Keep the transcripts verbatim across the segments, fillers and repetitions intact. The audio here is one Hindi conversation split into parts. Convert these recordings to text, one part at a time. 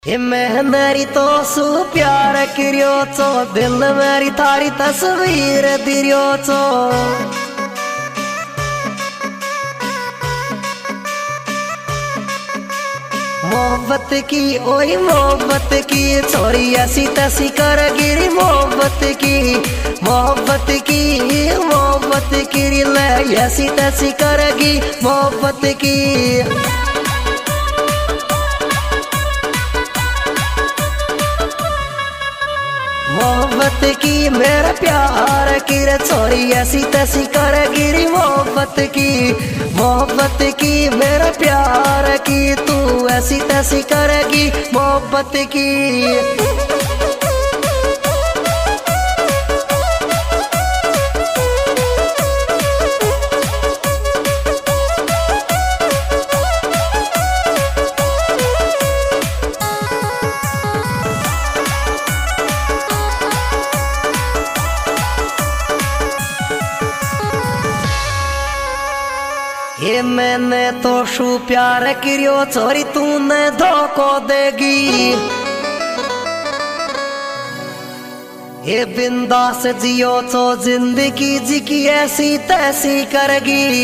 हे मैं मेरी तो सु प्यार करियो चो दिल मेरी थारी तस्वीर दिरियो चो मोहब्बत की ओई मोहब्बत की छोरी ऐसी तैसी कर गिरी मोहब्बत की मोहब्बत की मोहब्बत की ले ऐसी तैसी करेगी मोहब्बत की मोहब्बत की मेरा प्यार की रे छोरी ऐसी तैसी कर गिरी मोहब्बत की मोहब्बत की मेरा प्यार की तू ऐसी तैसी करेगी मोहब्बत की। ये मैंने तो शू प्यार करियो छोरी तूने धोखो देगी ये बिंदास जियो तो जिंदगी जी की ऐसी तैसी करेगी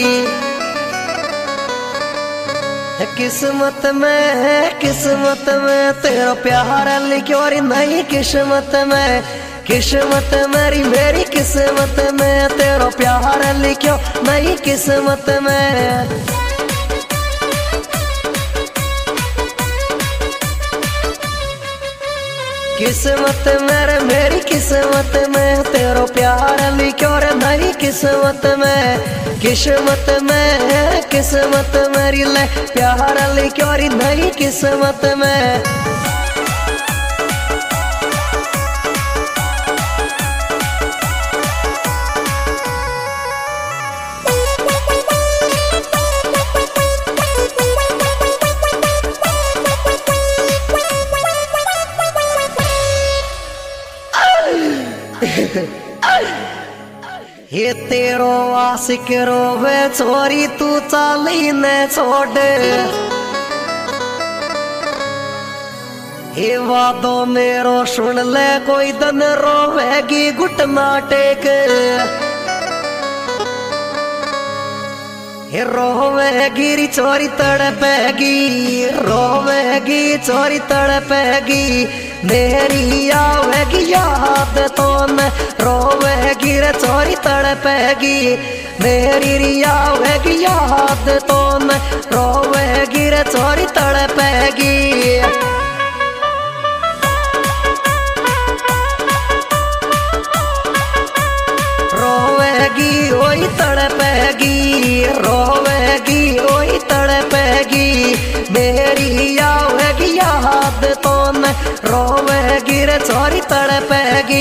किस्मत में है किस्मत में तेरा प्यार लिखो रे नहीं किस्मत में किस्मत मेरी मेरी किस्मत में तेरा प्यार लिखो नहीं किस्मत में। किस्मत मेरे मेरी किस्मत में तेरा प्यार लिखो रे नहीं किस्मत में किस्मत में किस्मत मेरी ले प्यार लिखो रे नहीं किस्मत में। ये तेरो आशिक रोवे छोरी तू चाली ने छोड़ ये वादो मेरो सुन ले कोई दन रोवेगी घुटना टेक ये रोवेगी री चोरी तड़पेगी रोवेगी चोरी तड़पेगी मेरी आवेगी याद तो न रोवेगी रे चोरी तड़पेगी मेरी री आवेगी याद तो न रोवेगी रे चोरी तड़पेगी। रोवेगी ओई तड़पेगी रोवेगी ओई तड़पेगी मेरी आवेगी याद तो न रोवेगी रे चोरी तड़पेगी।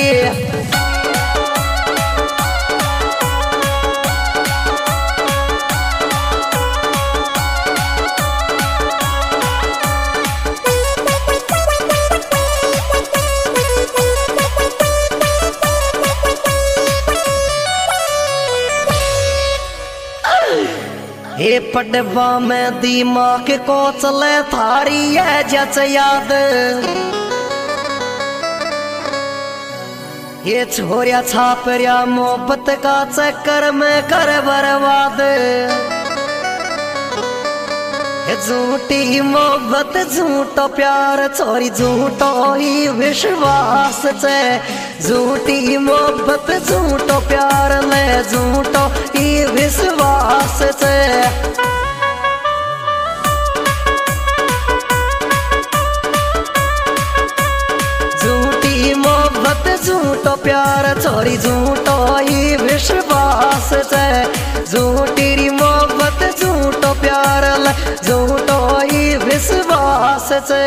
ये पडवा में दिमाग को चले थारी है जच याद ये छोरिया छापरिया मोहब्बत का चक्कर में कर बर्बाद झूठी मोहब्बत झूठो प्यार छोरी झूठो ही विश्वास से झूठी मोहब्बत झूठो प्यार ले झूठो ही विश्वास से। झूठी मोहब्बत झूठो प्यार छोरी झूठो ही विश्वास से झूठी मोहब्बत झूठो प्यार ले झूठो ही विश्वास से।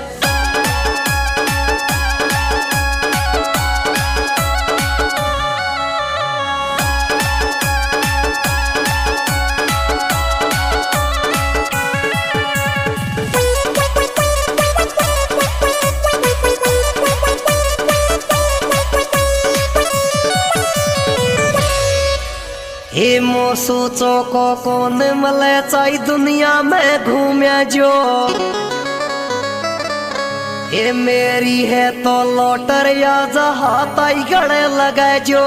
हे मो सोचो को कौन मले चाई दुनिया में घूम्या जो ये मेरी है तो लौटर या जहाँ ताई गड़े लगे जो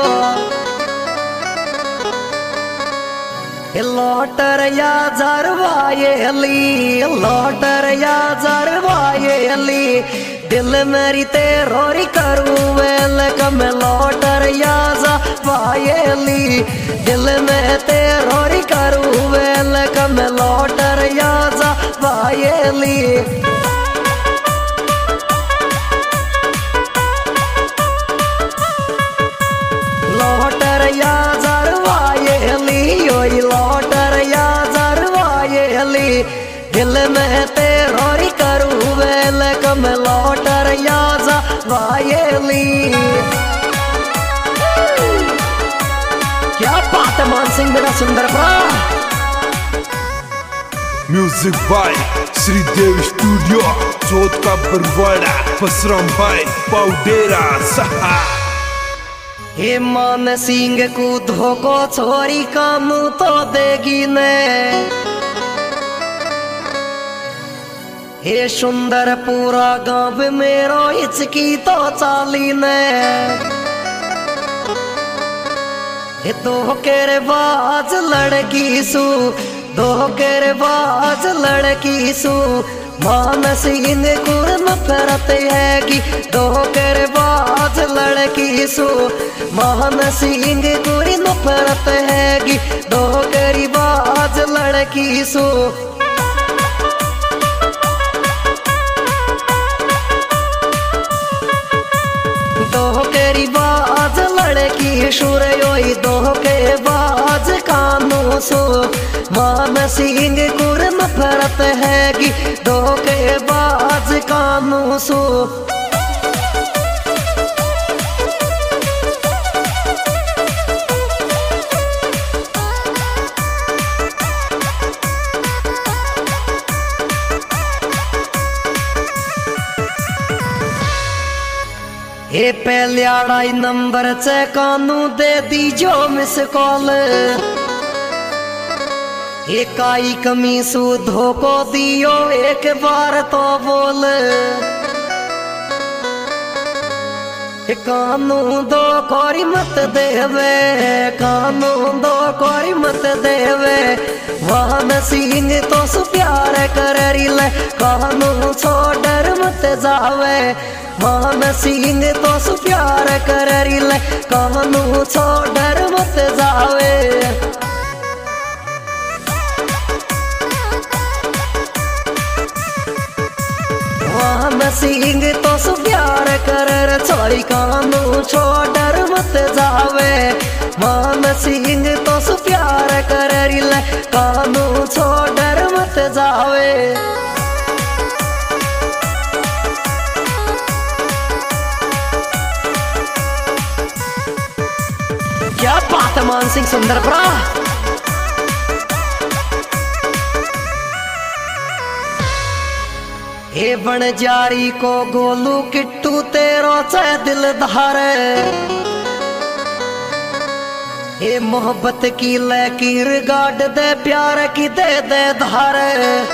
लौटर या जरवाए ली लौटर या जरवाए ली दिल मेरी तेरोरी करूँ वेल कम लौटर या जरवाए ली दिल में तेरोरी करूँ वेल कम लौटर या जरवाए ली लौटर या जरवाए ली ओई लौटर या जरवाए ली दिल में तेरोरी करूँ वेल कम लौटर या जरवाए ली। क्या बात है मान सिंह मेरा सुंदर भरा। Music by Shridev studio Chauth ka Barwara पसराम भाई पाउडेरा सहा। हे मान सिंह को धोको छोरी काम तो देगी ने हे सुंदर पूरा गांव मेरो इचकी तो चाली ने हे दो केरे बाज लड़की सू दो केरे बाज लड़की सू मान सिंह कुर नफरत है कि दो केरे बाज लड़की सू मान सिंह कुरी नफरत है कि दो केरी बाज लड़की सू दो केरी बाज लड़की सुर योई दो के बाज कानू सो मान सिंह कुर नफरत है कि दो के बाज कानू सो ये पहले आड़ाई नंबर से कानू दे दी जो मिस कॉल ये काई कमी सू धोको दियो एक बार तो बोल ये कानू दो कोरी मत देवे कानू दो कोरी मत देवे वाहन सिंह तो सु प्यार करी ले कानू छोड़ मत जावे मान सिंह तो सु प्यार करी ले कानू छोड़ मत जावे मान सिंह तो सु प्यार कर छोरी कानू छोड़ मत जावे मान सिंह तो सु प्यार करी ले कानू छोड़ मत जावे। क्या बात है मान सिंह सुंदर भरा। हे बनजारी को गोलू किट्टू तेरो से दिल धारे हे मोहब्बत की लकीर गाड़ दे प्यार की दे दे धारे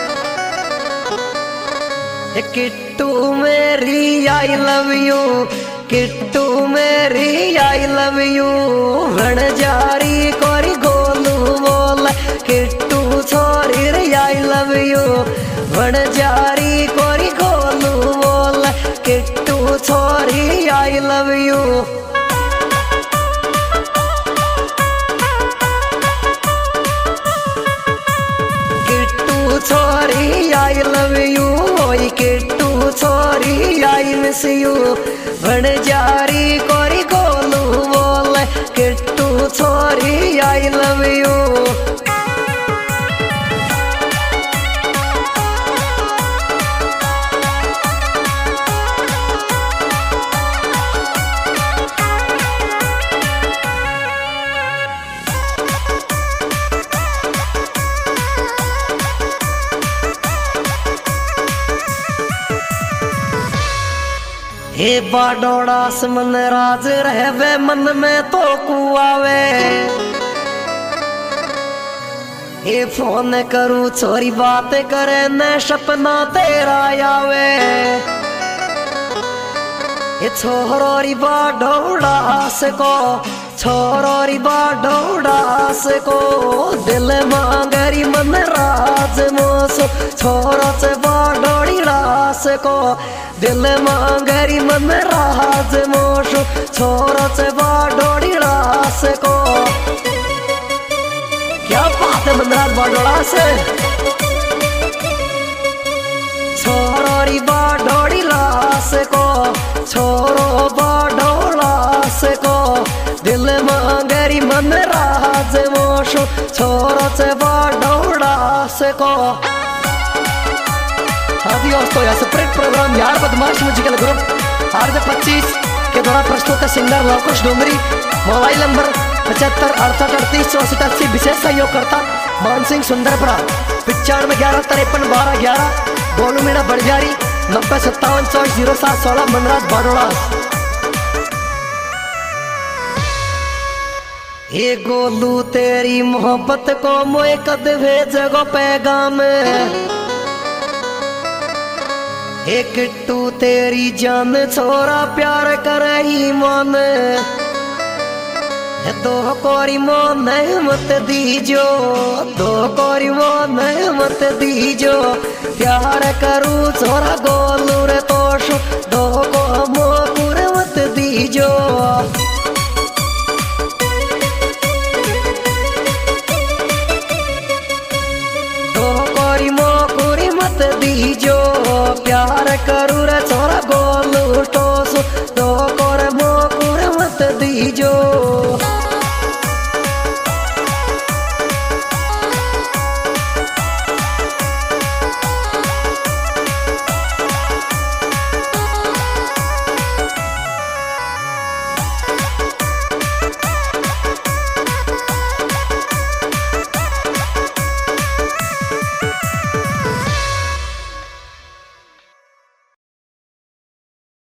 हे किट्टू मेरी आई लव यू किट्टू मेरी आई लव यू बनजारी कोरी गोलू बोल किट्टू छोरी रे आई लव यू बनजारी कोरी गोलू बोल किट्टू छोरी आई लव यू। किट्टू छोरी आई लव यू ओई किट्टू छोरी आई मिस यू बनजारी कोरी गोलू बोल किट्टू छोरी आई लव यू। हे बाडोड़ा समन राज रहवे मन में तो कुआवे हे फोन करूं छोरी बात करे न सपना तेरा आवे ये छोरोरी बाढ़ोड़ास को छोरोरी बाढ़ोड़ास को दिल मांगरी मन राज मोसो छोरो से बाढ़ोड़ी रास को दिल मांगरी मन राज मोसो छोरो से बाढ़ोड़ी रास को। क्या बात है मनराज बाढ़ोड़ास छोरोरी बाढ़ोड़ी रास को छोरो बाढ़ोड़ास को दिल मांगरी मन राज मोशो छोरो से बाढ़ोड़ास को। हाँ जी दोस्तों, यह स्प्रिट प्रोग्राम यार बदमाश म्यूजिकल ग्रुप आर जे पच्चीस के द्वारा प्रस्तुत है singer Lavkush Dongri. Mobile number पचहत्तर अड़सठ अड़तीस चौसठ अस्सी। विशेष सहयोगकर्ता मान सिंह सुंदरपुरा। पिचानवे ग्यारह तिरपन बारह ग्यारह गोलू मीणा बड़जारी। नब्बे सत्तावन चौबीस जीरो सात सोलह मनराज बाढ़ोड़ास। ये गोलू तेरी मोहब्बत को मोए कद भेजगो पैगाम। ए किट्टू तेरी जान छोरा प्यार करे ही मन। दो कोरी मोन मत दीजो दो कोरी मोन मत दीजो प्यार करू छोरा गोलू रे तोशो दो को मोकुर मत दीजो। दो कोरी मोकुरी मत दीजो प्यार करू रे